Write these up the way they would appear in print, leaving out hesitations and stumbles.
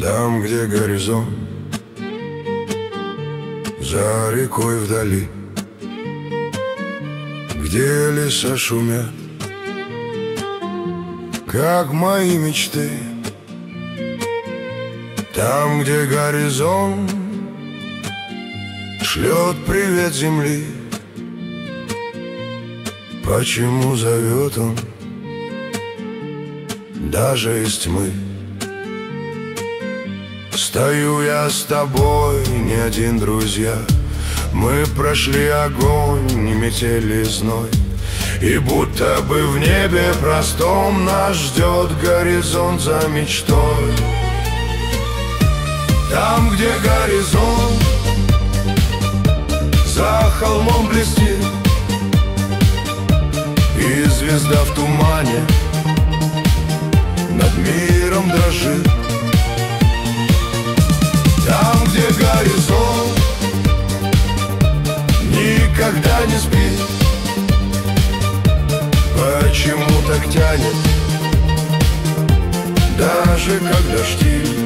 Там, где горизонт, за рекой вдали, где леса шумят, как мои мечты. Там, где горизонт шлет привет земли, почему зовет он даже из тьмы? Стою я с тобой, не один, друзья. Мы прошли огонь, не метели зной, и будто бы в небе простом нас ждет горизонт за мечтой. Там, где горизонт за холмом блестит, и звезда в тумане над миром дрожит. Там, где горизонт никогда не спит, почему так тянет, даже когда штиль?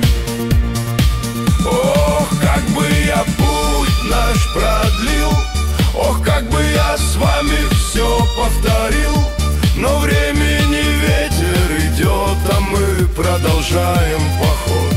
Ох, как бы я путь наш продлил, ох, как бы я с вами все повторил, но времени ветер идет, а мы продолжаем поход.